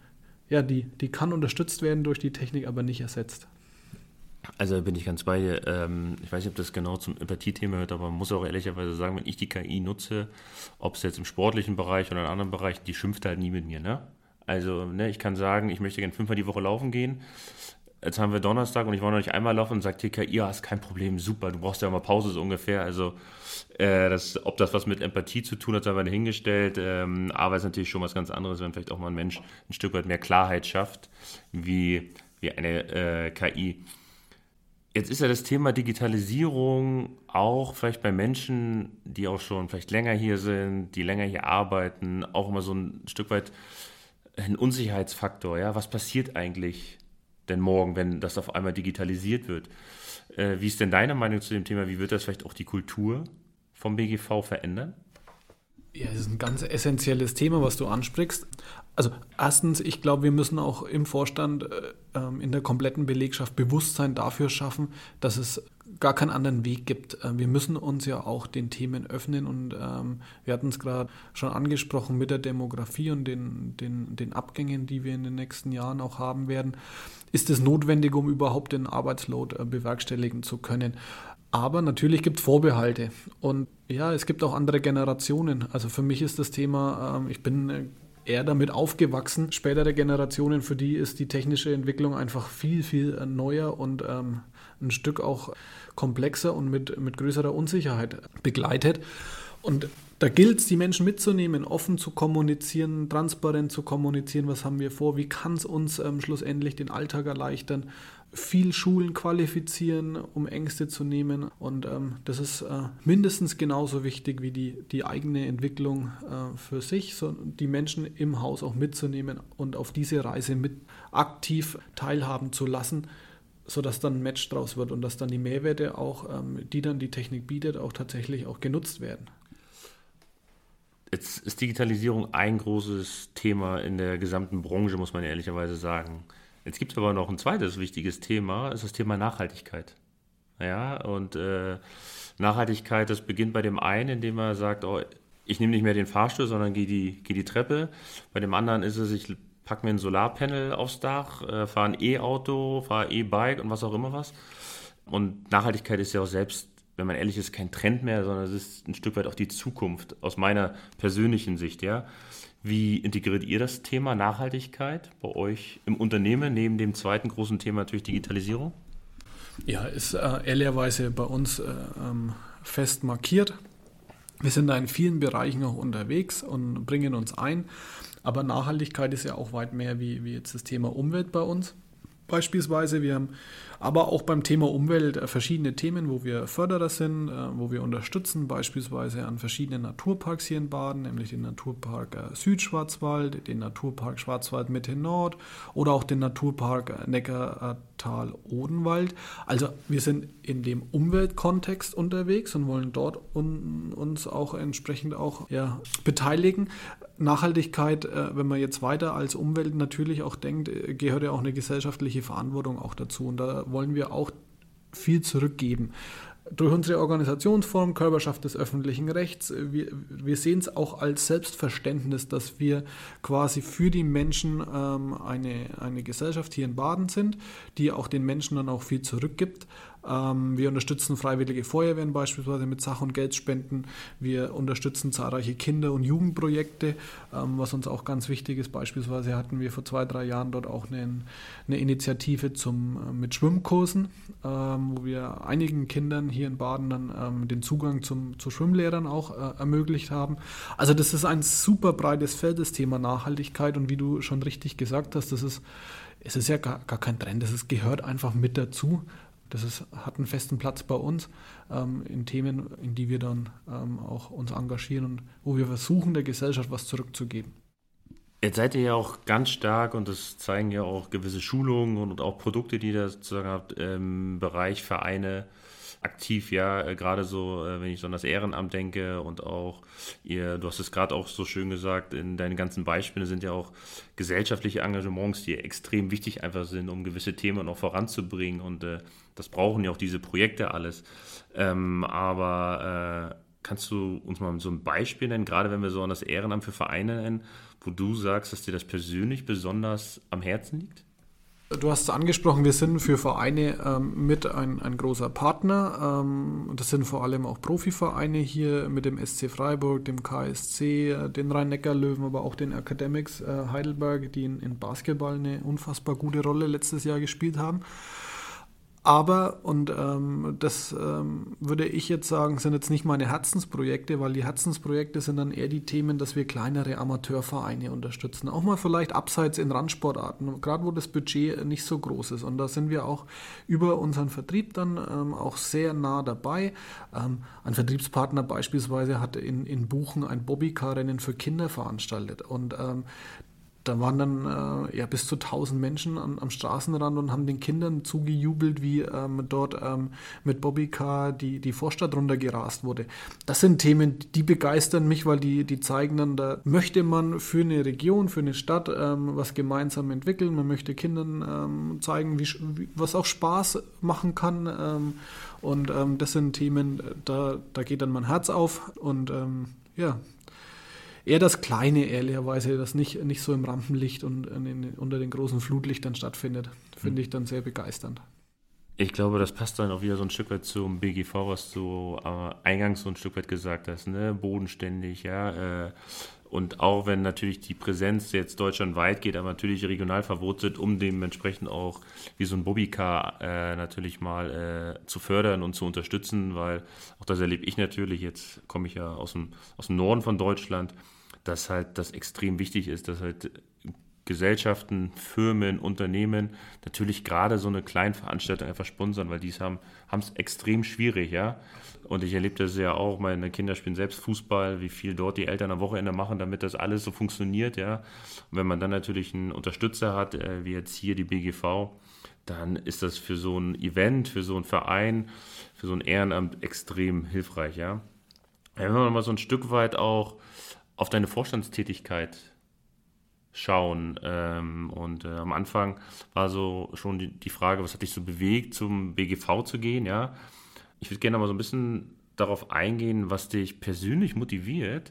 die kann unterstützt werden durch die Technik, aber nicht ersetzt.
Also bin ich ganz bei dir. Ich weiß nicht, ob das genau zum Empathie-Thema hört, aber man muss auch ehrlicherweise sagen, wenn ich die KI nutze, ob es jetzt im sportlichen Bereich oder in anderen Bereichen, die schimpft halt nie mit mir, ne? Also, ne, ich kann sagen, ich möchte gerne 5-mal die Woche laufen gehen. Jetzt haben wir Donnerstag und ich war noch nicht einmal laufen, und sagt die KI, ja, ist kein Problem, super, du brauchst ja mal Pause so ungefähr. Also ob das was mit Empathie zu tun hat, sei mal dahingestellt. Aber es ist natürlich schon was ganz anderes, wenn vielleicht auch mal ein Mensch ein Stück weit mehr Klarheit schafft, wie eine KI. Jetzt ist ja das Thema Digitalisierung auch vielleicht bei Menschen, die auch schon vielleicht länger hier sind, die länger hier arbeiten, auch immer so ein Stück weit ein Unsicherheitsfaktor. Ja? Was passiert eigentlich denn morgen, wenn das auf einmal digitalisiert wird? Wie ist denn deine Meinung zu dem Thema? Wie wird das vielleicht auch die Kultur vom BGV verändern?
Ja, das ist ein ganz essentielles Thema, was du ansprichst. Also erstens, ich glaube, wir müssen auch im Vorstand in der kompletten Belegschaft Bewusstsein dafür schaffen, dass es gar keinen anderen Weg gibt. Wir müssen uns ja auch den Themen öffnen, und wir hatten es gerade schon angesprochen mit der Demografie und den Abgängen, die wir in den nächsten Jahren auch haben werden. Ist es notwendig, um überhaupt den Arbeitsload bewerkstelligen zu können? Aber natürlich gibt es Vorbehalte, und ja, es gibt auch andere Generationen. Also für mich ist das Thema, ich bin eher damit aufgewachsen. Spätere Generationen, für die ist die technische Entwicklung einfach viel, viel neuer und ein Stück auch komplexer und mit größerer Unsicherheit begleitet. Und da gilt es, die Menschen mitzunehmen, offen zu kommunizieren, transparent zu kommunizieren, was haben wir vor, wie kann es uns schlussendlich den Alltag erleichtern, viel Schulen qualifizieren, um Ängste zu nehmen, und das ist mindestens genauso wichtig wie die eigene Entwicklung für sich, so die Menschen im Haus auch mitzunehmen und auf diese Reise mit aktiv teilhaben zu lassen, sodass dann ein Match draus wird und dass dann die Mehrwerte auch, die dann die Technik bietet, auch tatsächlich auch genutzt werden.
Jetzt ist Digitalisierung ein großes Thema in der gesamten Branche, muss man ehrlicherweise sagen. Jetzt gibt es aber noch ein zweites wichtiges Thema, ist das Thema Nachhaltigkeit. Ja, und Nachhaltigkeit, das beginnt bei dem einen, indem er sagt, oh, ich nehme nicht mehr den Fahrstuhl, sondern gehe die Treppe. Bei dem anderen ist es, ich packe mir ein Solarpanel aufs Dach, fahre ein E-Auto, fahre E-Bike und was auch immer was. Und Nachhaltigkeit ist ja auch selbst, wenn man ehrlich ist, kein Trend mehr, sondern es ist ein Stück weit auch die Zukunft, aus meiner persönlichen Sicht. Ja. Wie integriert ihr das Thema Nachhaltigkeit bei euch im Unternehmen, neben dem zweiten großen Thema natürlich Digitalisierung?
Ja, ist ehrlicherweise bei uns fest markiert. Wir sind da in vielen Bereichen auch unterwegs und bringen uns ein. Aber Nachhaltigkeit ist ja auch weit mehr wie jetzt das Thema Umwelt bei uns. Beispielsweise, wir haben aber auch beim Thema Umwelt verschiedene Themen, wo wir Förderer sind, wo wir unterstützen, beispielsweise an verschiedenen Naturparks hier in Baden, nämlich den Naturpark Südschwarzwald, den Naturpark Schwarzwald Mitte Nord oder auch den Naturpark Neckartal-Odenwald. Also wir sind in dem Umweltkontext unterwegs und wollen dort uns auch entsprechend auch beteiligen. Nachhaltigkeit, wenn man jetzt weiter als Umwelt natürlich auch denkt, gehört ja auch eine gesellschaftliche Verantwortung auch dazu. Und da wollen wir auch viel zurückgeben. Durch unsere Organisationsform, Körperschaft des öffentlichen Rechts, wir sehen es auch als Selbstverständnis, dass wir quasi für die Menschen eine Gesellschaft hier in Baden sind, die auch den Menschen dann auch viel zurückgibt. Wir unterstützen freiwillige Feuerwehren beispielsweise mit Sach- und Geldspenden. Wir unterstützen zahlreiche Kinder- und Jugendprojekte, was uns auch ganz wichtig ist. Beispielsweise hatten wir vor 2-3 Jahren dort auch eine Initiative mit Schwimmkursen, wo wir einigen Kindern hier in Baden dann den Zugang zu Schwimmlehrern auch ermöglicht haben. Also das ist ein super breites Feld, das Thema Nachhaltigkeit. Und wie du schon richtig gesagt hast, es ist ja gar kein Trend, gehört einfach mit dazu. Hat einen festen Platz bei uns in Themen, in die wir dann auch uns engagieren und wo wir versuchen, der Gesellschaft was zurückzugeben.
Jetzt seid ihr ja auch ganz stark, und das zeigen ja auch gewisse Schulungen und auch Produkte, die ihr sozusagen habt, im Bereich Vereine aktiv, ja, gerade so, wenn ich so an das Ehrenamt denke und auch du hast es gerade auch so schön gesagt, in deinen ganzen Beispielen sind ja auch gesellschaftliche Engagements, die extrem wichtig einfach sind, um gewisse Themen auch voranzubringen und das brauchen ja auch diese Projekte alles. Aber kannst du uns mal so ein Beispiel nennen, gerade wenn wir so an das Ehrenamt für Vereine nennen, wo du sagst, dass dir das persönlich besonders am Herzen liegt?
Du hast es angesprochen, wir sind für Vereine mit ein großer Partner. Das sind vor allem auch Profivereine hier mit dem SC Freiburg, dem KSC, den Rhein-Neckar-Löwen, aber auch den Academics Heidelberg, die in Basketball eine unfassbar gute Rolle letztes Jahr gespielt haben. Aber, und das würde ich jetzt sagen, sind jetzt nicht meine Herzensprojekte, weil die Herzensprojekte sind dann eher die Themen, dass wir kleinere Amateurvereine unterstützen. Auch mal vielleicht abseits in Randsportarten, gerade wo das Budget nicht so groß ist. Und da sind wir auch über unseren Vertrieb dann auch sehr nah dabei. Ein Vertriebspartner beispielsweise hat in Buchen ein Bobbycar-Rennen für Kinder veranstaltet. Und da waren dann bis zu 1000 Menschen am Straßenrand und haben den Kindern zugejubelt, wie dort mit Bobbycar die Vorstadt runtergerast wurde. Das sind Themen, die begeistern mich, weil die zeigen dann, da möchte man für eine Region, für eine Stadt was gemeinsam entwickeln. Man möchte Kindern zeigen, was auch Spaß machen kann. Und das sind Themen, da geht dann mein Herz auf und eher das Kleine, ehrlicherweise, das nicht so im Rampenlicht und unter den großen Flutlichtern stattfindet, finde ich dann sehr begeisternd.
Ich glaube, das passt dann auch wieder so ein Stück weit zum BGV, was du eingangs so ein Stück weit gesagt hast, ne? Bodenständig, ja. Und auch wenn natürlich die Präsenz jetzt deutschlandweit geht, aber natürlich regional verwurzelt, um dementsprechend auch wie so ein Bobbycar natürlich mal zu fördern und zu unterstützen, weil auch das erlebe ich natürlich, jetzt komme ich ja aus dem Norden von Deutschland, dass halt das extrem wichtig ist, dass halt Gesellschaften, Firmen, Unternehmen natürlich gerade so eine kleine Veranstaltung einfach sponsern, weil die haben es extrem schwierig, ja. Und ich erlebe das ja auch, meine Kinder spielen selbst Fußball, wie viel dort die Eltern am Wochenende machen, damit das alles so funktioniert, ja. Und wenn man dann natürlich einen Unterstützer hat, wie jetzt hier die BGV, dann ist das für so ein Event, für so einen Verein, für so ein Ehrenamt extrem hilfreich, ja. Wenn wir mal so ein Stück weit auch auf deine Vorstandstätigkeit schauen. Am Anfang war so schon die Frage, was hat dich so bewegt, zum BGV zu gehen, ja. Ich würde gerne mal so ein bisschen darauf eingehen, was dich persönlich motiviert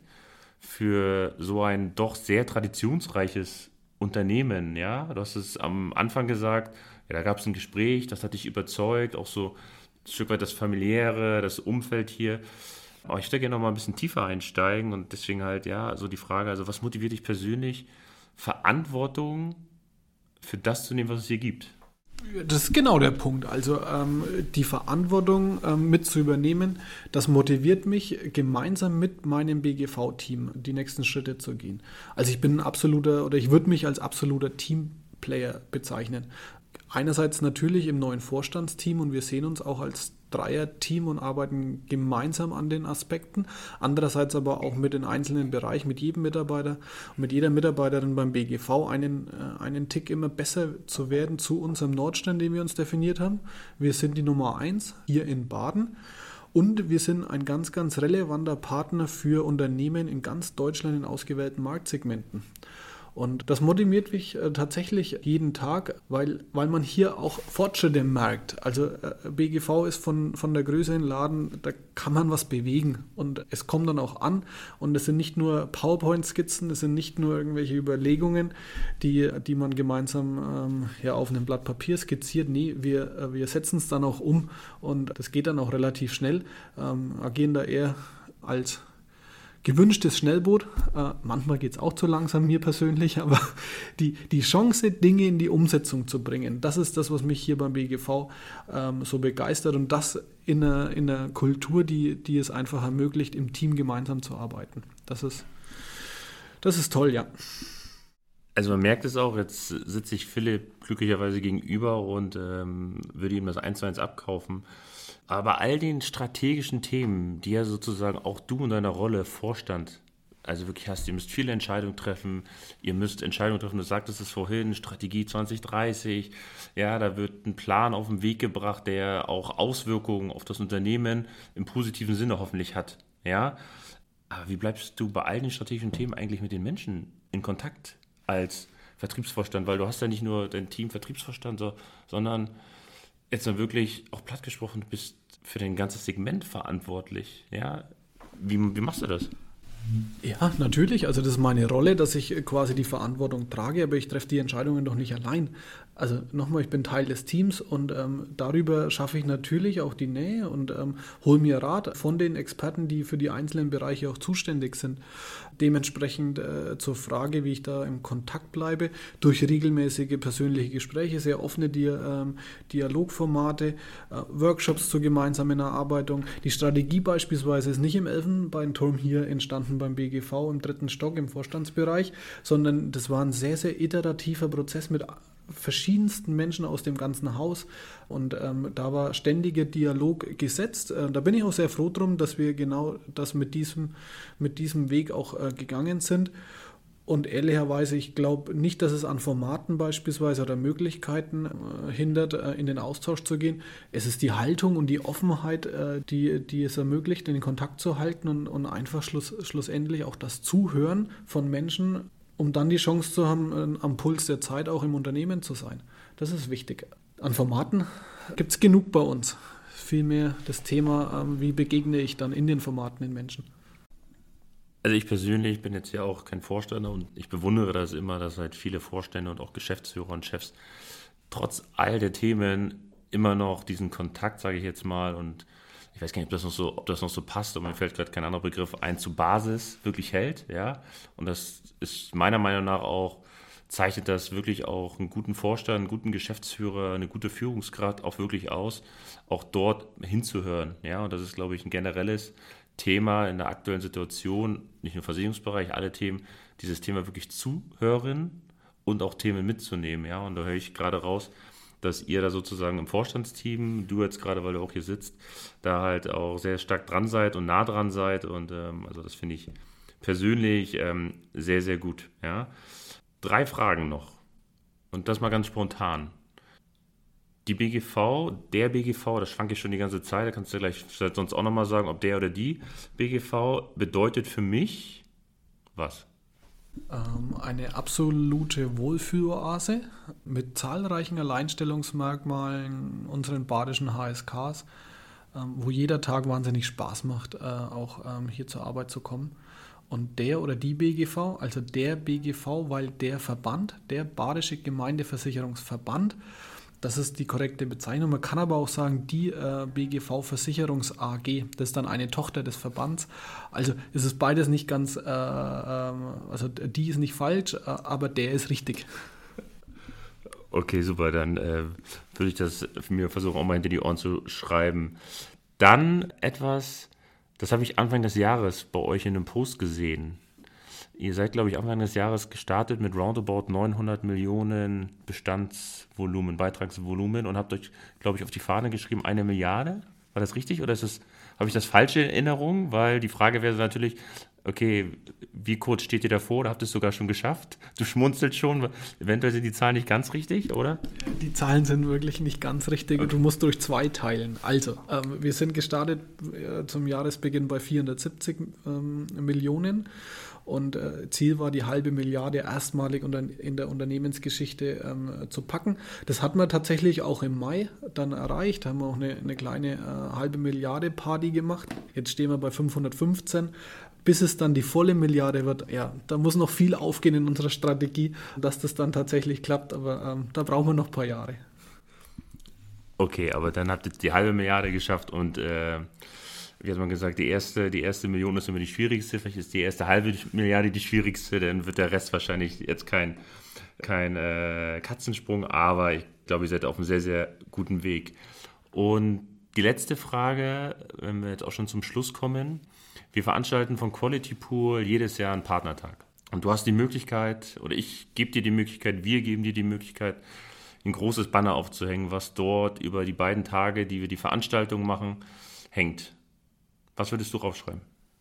für so ein doch sehr traditionsreiches Unternehmen, ja. Du hast es am Anfang gesagt, ja, da gab es ein Gespräch, das hat dich überzeugt, auch so ein Stück weit das Familiäre, das Umfeld hier. Aber ich würde gerne noch mal ein bisschen tiefer einsteigen und deswegen halt, ja, so die Frage, also was motiviert dich persönlich, Verantwortung für das zu nehmen, was es hier gibt?
Das ist genau der Punkt. Also die Verantwortung mit zu übernehmen, das motiviert mich, gemeinsam mit meinem BGV-Team die nächsten Schritte zu gehen. Also ich würde mich als absoluter Teamplayer bezeichnen. Einerseits natürlich im neuen Vorstandsteam und wir sehen uns auch als Dreier-Team und arbeiten gemeinsam an den Aspekten. Andererseits aber auch mit den einzelnen Bereichen, mit jedem Mitarbeiter und mit jeder Mitarbeiterin beim BGV einen Tick immer besser zu werden zu unserem Nordstern, den wir uns definiert haben. Wir sind die Nummer 1 hier in Baden. Und wir sind ein ganz, ganz relevanter Partner für Unternehmen in ganz Deutschland in ausgewählten Marktsegmenten. Und das motiviert mich tatsächlich jeden Tag, weil man hier auch Fortschritte merkt. Also BGV ist von der Größe in Laden, da kann man was bewegen und es kommt dann auch an. Und es sind nicht nur PowerPoint-Skizzen, es sind nicht nur irgendwelche Überlegungen, die man gemeinsam auf einem Blatt Papier skizziert. Nee, wir setzen es dann auch um und das geht dann auch relativ schnell, agieren da eher als gewünschtes Schnellboot. Manchmal geht es auch zu langsam, mir persönlich, aber die Chance, Dinge in die Umsetzung zu bringen, das ist das, was mich hier beim BGV so begeistert und das in einer Kultur, die es einfach ermöglicht, im Team gemeinsam zu arbeiten. Das ist toll, ja.
Also man merkt es auch, jetzt sitze ich Philipp glücklicherweise gegenüber und würde ihm das 1:1 abkaufen. Aber bei all den strategischen Themen, die ja sozusagen auch du in deiner Rolle Vorstand, also wirklich hast, ihr müsst viele Entscheidungen treffen, du sagtest es vorhin, Strategie 2030, ja, da wird ein Plan auf den Weg gebracht, der auch Auswirkungen auf das Unternehmen im positiven Sinne hoffentlich hat, ja. Aber wie bleibst du bei all den strategischen Themen eigentlich mit den Menschen in Kontakt als Vertriebsvorstand? Weil du hast ja nicht nur dein Team Vertriebsvorstand, sondern jetzt dann wirklich, auch platt gesprochen, du bist für dein ganzes Segment verantwortlich. Ja? Wie machst du das?
Ja, natürlich. Also das ist meine Rolle, dass ich quasi die Verantwortung trage, aber ich treffe die Entscheidungen doch nicht allein. Also nochmal, ich bin Teil des Teams und darüber schaffe ich natürlich auch die Nähe und hole mir Rat von den Experten, die für die einzelnen Bereiche auch zuständig sind. Dementsprechend zur Frage, wie ich da im Kontakt bleibe, durch regelmäßige persönliche Gespräche, sehr offene Dialogformate, Workshops zur gemeinsamen Erarbeitung. Die Strategie beispielsweise ist nicht im Elfenbeinturm hier entstanden beim BGV im 3. Stock im Vorstandsbereich, sondern das war ein sehr, sehr iterativer Prozess mit verschiedensten Menschen aus dem ganzen Haus und da war ständiger Dialog gesetzt. Da bin ich auch sehr froh drum, dass wir genau das mit diesem Weg auch gegangen sind. Und ehrlicherweise, ich glaube nicht, dass es an Formaten beispielsweise oder Möglichkeiten hindert, in den Austausch zu gehen. Es ist die Haltung und die Offenheit, die es ermöglicht, in den Kontakt zu halten und einfach schlussendlich auch das Zuhören von Menschen, um dann die Chance zu haben, am Puls der Zeit auch im Unternehmen zu sein. Das ist wichtig. An Formaten gibt es genug bei uns. Vielmehr das Thema, wie begegne ich dann in den Formaten den Menschen.
Also ich persönlich bin jetzt ja auch kein Vorstand und ich bewundere das immer, dass halt viele Vorstände und auch Geschäftsführer und Chefs trotz all der Themen immer noch diesen Kontakt, sage ich jetzt mal, und ich weiß gar nicht, ob das noch so passt, aber mir fällt gerade kein anderer Begriff ein, zur Basis wirklich hält, ja. Und das ist meiner Meinung nach auch, zeichnet das wirklich auch einen guten Vorstand, einen guten Geschäftsführer, eine gute Führungskraft auch wirklich aus, auch dort hinzuhören, ja. Und das ist, glaube ich, ein generelles Thema in der aktuellen Situation, nicht nur im Versicherungsbereich, alle Themen, dieses Thema wirklich zuhören und auch Themen mitzunehmen. Ja? Und da höre ich gerade raus, dass ihr da sozusagen im Vorstandsteam, du jetzt gerade, weil du auch hier sitzt, da halt auch sehr stark dran seid und nah dran seid. Und also das finde ich persönlich sehr, sehr gut. Ja? 3 Fragen noch. Und das mal ganz spontan. Der BGV, das schwanke ich schon die ganze Zeit, da kannst du gleich sonst auch nochmal sagen, ob der oder die BGV bedeutet für mich was?
Eine absolute Wohlfühloase mit zahlreichen Alleinstellungsmerkmalen unseren badischen HSKs, wo jeder Tag wahnsinnig Spaß macht, auch hier zur Arbeit zu kommen. Und der oder die BGV, also der BGV, weil der Verband, der Badische Gemeindeversicherungsverband, das ist die korrekte Bezeichnung. Man kann aber auch sagen, die BGV Versicherungs AG, das ist dann eine Tochter des Verbands. Also ist es beides nicht ganz, also die ist nicht falsch, aber der ist richtig.
Okay, super, dann würde ich das mir versuchen, auch mal hinter die Ohren zu schreiben. Dann etwas, das habe ich Anfang des Jahres bei euch in einem Post gesehen. Ihr seid, glaube ich, Anfang des Jahres gestartet mit roundabout 900 Millionen Bestandsvolumen, Beitragsvolumen und habt euch, glaube ich, auf die Fahne geschrieben, 1 Milliarde. War das richtig oder habe ich das falsche in Erinnerung? Weil die Frage wäre natürlich, okay, wie kurz steht ihr davor oder habt ihr es sogar schon geschafft? Du schmunzelst schon, eventuell sind die Zahlen nicht ganz richtig, oder?
Die Zahlen sind wirklich nicht ganz richtig und du musst durch 2 teilen. Also, wir sind gestartet zum Jahresbeginn bei 470 Millionen. Und Ziel war, die 500 Milliarden erstmalig in der Unternehmensgeschichte zu packen. Das hat man tatsächlich auch im Mai dann erreicht. Da haben wir auch eine kleine 500 Milliarden Party gemacht. Jetzt stehen wir bei 515. Bis es dann die volle Milliarde wird, ja, da muss noch viel aufgehen in unserer Strategie, dass das dann tatsächlich klappt. Aber da brauchen wir noch ein paar Jahre.
Okay, aber dann habt ihr die 500 Milliarden geschafft und wie hat man gesagt, die erste Million ist immer die schwierigste, vielleicht ist die erste 500 Milliarde die schwierigste, dann wird der Rest wahrscheinlich jetzt kein Katzensprung, aber ich glaube, ihr seid auf einem sehr, sehr guten Weg. Und die letzte Frage, wenn wir jetzt auch schon zum Schluss kommen, wir veranstalten von Quality Pool jedes Jahr einen Partnertag. Und du hast die Möglichkeit, oder ich gebe dir die Möglichkeit, wir geben dir die Möglichkeit, ein großes Banner aufzuhängen, was dort über die beiden Tage, die wir die Veranstaltung machen, hängt. Was würdest du draufschreiben?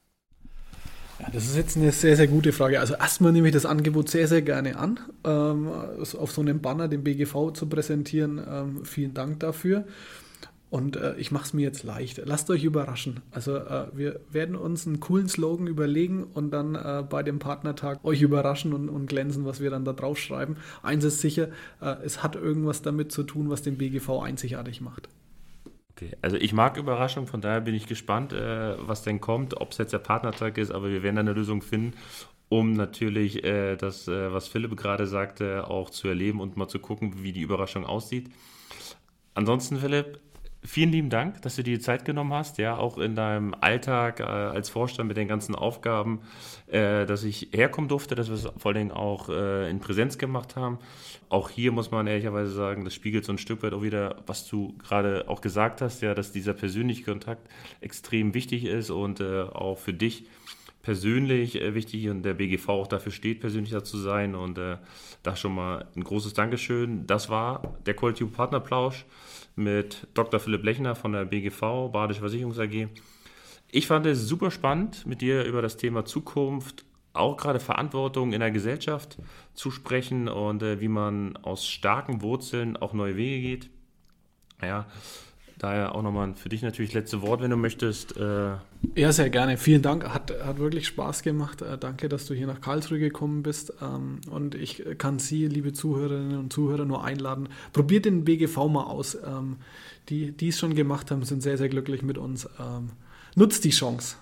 Ja, das ist jetzt eine sehr, sehr gute Frage. Also erstmal nehme ich das Angebot sehr, sehr gerne an, auf so einem Banner den BGV zu präsentieren. Vielen Dank dafür. Und ich mache es mir jetzt leicht. Lasst euch überraschen. Also wir werden uns einen coolen Slogan überlegen und dann bei dem Partnertag euch überraschen und glänzen, was wir dann da draufschreiben. Eins ist sicher, es hat irgendwas damit zu tun, was den BGV einzigartig macht.
Okay, also ich mag Überraschungen, von daher bin ich gespannt, was denn kommt, ob es jetzt der Partnertag ist, aber wir werden eine Lösung finden, um natürlich das, was Philipp gerade sagte, auch zu erleben und mal zu gucken, wie die Überraschung aussieht. Ansonsten, Philipp, vielen lieben Dank, dass du dir die Zeit genommen hast, ja, auch in deinem Alltag als Vorstand mit den ganzen Aufgaben, dass ich herkommen durfte, dass wir es vor allen Dingen auch in Präsenz gemacht haben. Auch hier muss man ehrlicherweise sagen, das spiegelt so ein Stück weit auch wieder, was du gerade auch gesagt hast, ja, dass dieser persönliche Kontakt extrem wichtig ist und auch für dich persönlich wichtig und der BGV auch dafür steht, persönlicher zu sein und da schon mal ein großes Dankeschön. Das war der Quality Pool Partnerplausch mit Dr. Philipp Lechner von der BGV, Badische Versicherungs AG. Ich fand es super spannend, mit dir über das Thema Zukunft, auch gerade Verantwortung in der Gesellschaft zu sprechen und wie man aus starken Wurzeln auch neue Wege geht. Ja, daher auch nochmal für dich natürlich letzte Wort, wenn du möchtest.
Ja, sehr gerne. Vielen Dank. Hat wirklich Spaß gemacht. Danke, dass du hier nach Karlsruhe gekommen bist. Und ich kann Sie, liebe Zuhörerinnen und Zuhörer, nur einladen. Probiert den BGV mal aus. Die es schon gemacht haben, sind sehr, sehr glücklich mit uns. Nutzt die Chance.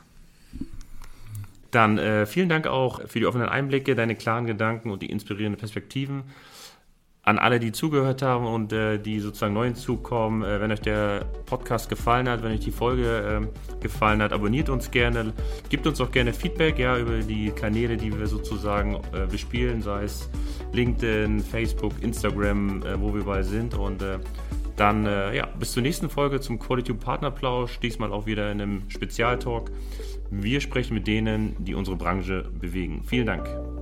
Dann vielen Dank auch für die offenen Einblicke, deine klaren Gedanken und die inspirierenden Perspektiven. An alle, die zugehört haben und die sozusagen neu hinzukommen, wenn euch der Podcast gefallen hat, wenn euch die Folge gefallen hat, abonniert uns gerne, gebt uns auch gerne Feedback, ja, über die Kanäle, die wir sozusagen bespielen, sei es LinkedIn, Facebook, Instagram, wo wir überall sind und dann bis zur nächsten Folge zum Quality Pool Partnerplausch, diesmal auch wieder in einem Spezialtalk. Wir sprechen mit denen, die unsere Branche bewegen. Vielen Dank.